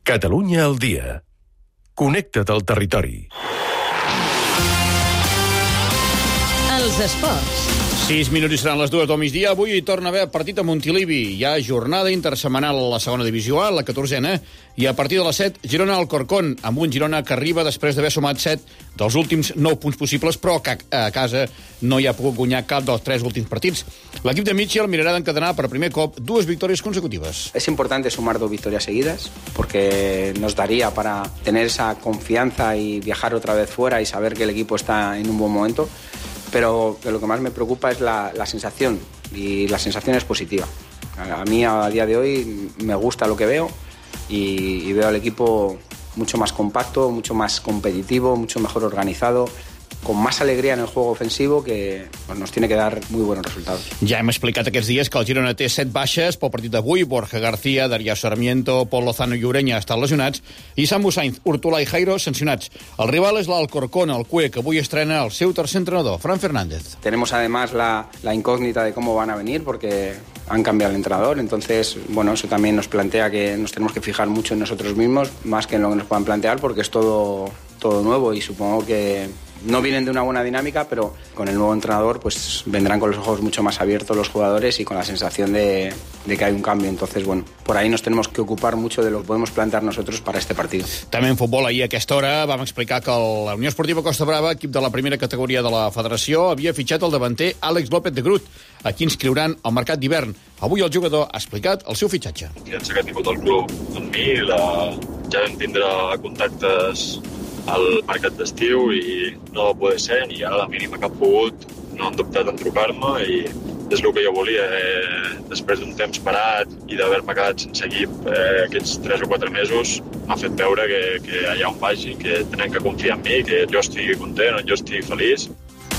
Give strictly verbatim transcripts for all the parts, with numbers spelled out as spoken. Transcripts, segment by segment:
Catalunya al dia. Connecta't al territori. Els esports. Sis minuts i seran les dues del migdia. Avui hi torna a haver partit a Montilivi. Hi ha jornada intersetmanal a la segona divisió A, la catorzena, i a partir de les set, Girona-Alcorcón, amb un Girona que arriba després d'haver sumat set dels últims nou punts possibles, però que a casa no hi ha pogut guanyar cap dels tres últims partits. L'equip de Mitchell mirarà d'encadenar per primer cop dues victòries consecutives. Es importante sumar dos victorias seguidas porque nos daría para tener esa confianza y viajar otra vez fuera y saber que el equipo está en un buen momento. Pero lo que más me preocupa es la, la sensación, y la sensación es positiva. A mí, a día de hoy, me gusta lo que veo y, y veo al equipo mucho más compacto, mucho más competitivo, mucho mejor organizado, con más alegría en el juego ofensivo, que pues, nos tiene que dar muy buenos resultados. Ja hem explicat aquests dies que el Girona té set baixes pel partit d'avui. Borja García, Darío Sarmiento, Pol Lozano i Ureña estan lesionats, i Samu Sainz, Hurtolà i Jairo sancionats. El rival és l'Alcorcón, el C U E, que avui estrena el seu tercer entrenador, Fran Fernández. Tenemos además la, la incógnita de cómo van a venir, porque han cambiado el entrenador, entonces, bueno, eso también nos plantea que nos tenemos que fijar mucho en nosotros mismos, más que en lo que nos puedan plantear, porque es todo, todo nuevo, y supongo que no vienen de una buena dinámica, pero con el nuevo entrenador pues vendrán con los ojos mucho más abiertos los jugadores y con la sensación de, de que hay un cambio. Entonces, bueno, por ahí nos tenemos que ocupar mucho de lo que podemos plantear nosotros para este partido. També en futbol, ahir a aquesta hora vam explicar que la Unió Esportiva Costa Brava, equip de la primera categoria de la federació, havia fitxat el davanter Àlex López de Groot, a qui inscriuran al mercat d'hivern. Avui el jugador ha explicat el seu fitxatge. Confiança que ha tingut el club en mi, la... ja vam tindre contactes al mercat d'estiu i no va poder ser, ni a la mínima que ha pogut no han dubtat en trucar-me, i és el que jo volia. Eh, després d'un temps parat i d'haver-me quedat sense equip eh, aquests tres o quatre mesos, m'ha fet veure que, que allà on vagi, que tenen que confiar en mi, que jo estigui content, jo estigui feliç.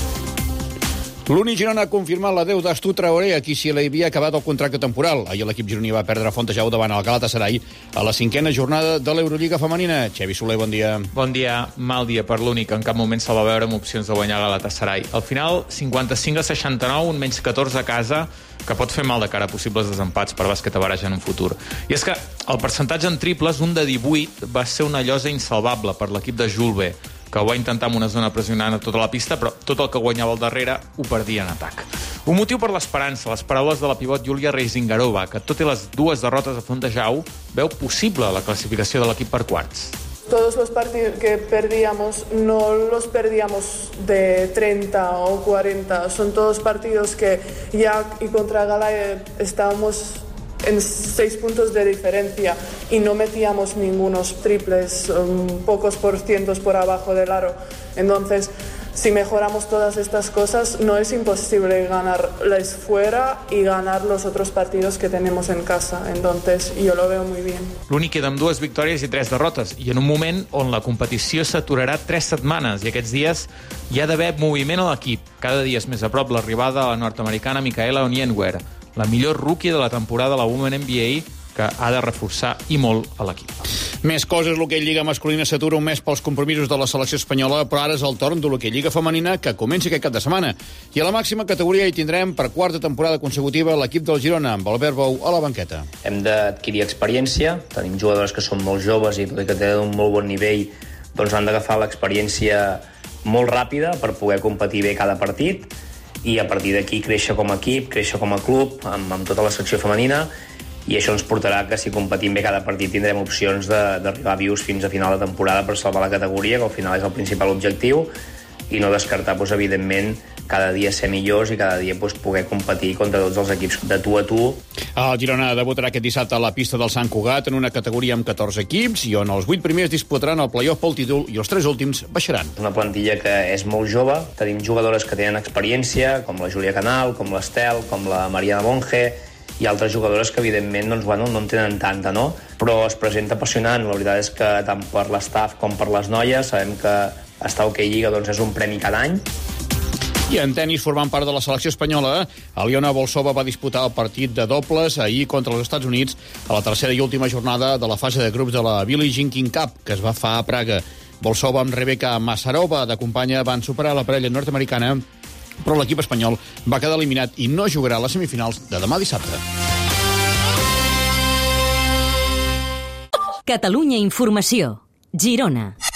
L'Uni Girona ha confirmat l'adeu d'Astu Traoré, a qui se li havia acabat el contracte temporal. Ahir l'equip gironí va perdre Fontejau davant el Galatasaray a la cinquena jornada de l'Eurolliga femenina. Xavi Soler, bon dia. Bon dia. Mal dia per l'Uni, que en cap moment se'l va veure amb opcions de guanyar Galatasaray. Al final, cinquanta-cinc a seixanta-nou, un menys catorze a casa, que pot fer mal de cara a possibles desempats per bàsquet a baraja en un futur. I és que el percentatge en triples, un de divuit, va ser una llosa insalvable per l'equip de Julve, que ho va intentar amb una zona pressionant a tota la pista, però tot el que guanyava al darrere ho perdia en atac. Un motiu per l'esperança, les paraules de la pivot Júlia Reizingarova, que tot i les dues derrotes a Fontejau, veu possible la classificació de l'equip per quarts. Todos los partidos que perdíamos no los perdíamos de treinta o cuarenta, son todos partidos que ya y contra Gala estábamos en seis puntos de diferencia y no metíamos ningunos triples, um, pocos por cientos por abajo del aro. Entonces, si mejoramos todas estas cosas, no es imposible ganarles fuera y ganar los otros partidos que tenemos en casa. Entonces, yo lo veo muy bien. L'Uni queda amb dues victòries i tres derrotes, i en un moment on la competició s'aturarà tres setmanes, i aquests dies hi ha d'haver moviment a l'equip. Cada dia és més a prop l'arribada a la nord-americana Micaela Onyenwere, la millor rookie de la temporada a la Women N B A, que ha de reforçar i molt a l'equip. Més coses, l'hoquei Lliga masculina s'atura un mes pels compromisos de la selecció espanyola, però ara és el torn de l'hoquei Lliga femenina, que comença aquest cap de setmana. I a la màxima categoria hi tindrem per quarta temporada consecutiva l'equip del Girona, amb Albert Bou a la banqueta. Hem d'adquirir experiència, tenim jugadores que són molt joves i que tenen un molt bon nivell, doncs han d'agafar l'experiència molt ràpida per poder competir bé cada partit, i a partir d'aquí créixer com a equip, créixer com a club, amb, amb tota la secció femenina, i això ens portarà que si competim bé cada partit tindrem opcions d'arribar vius fins a final de temporada per salvar la categoria, que al final és el principal objectiu, i no descartar, doncs, evidentment, cada dia ser millors i cada dia doncs, poder competir contra tots els equips de tu a tu. El Girona debutarà aquest dissabte a la pista del Sant Cugat en una categoria amb catorze equips i on els vuit primers disputaran el play-off pel títol i els tres últims baixaran. Una plantilla que és molt jove, tenim jugadores que tenen experiència, com la Júlia Canal, com l'Estel, com la Mariana Monge, i altres jugadores que, evidentment, doncs, bueno, no en tenen tanta, no? Però es presenta apassionant. La veritat és que tant per l'estaf com per les noies sabem que estar a Hoquei Lliga doncs, és un premi cada any. I en tenis, formant part de la selecció espanyola, Aliona Bolsova va disputar el partit de dobles ahir contra els Estats Units a la tercera i última jornada de la fase de grups de la Billie Jean King Cup, que es va fer a Praga. Bolsova amb Rebecca Masarova de companya van superar la parella nord-americana, però l'equip espanyol va quedar eliminat i no jugarà a les semifinals de demà dissabte. Catalunya Informació. Girona.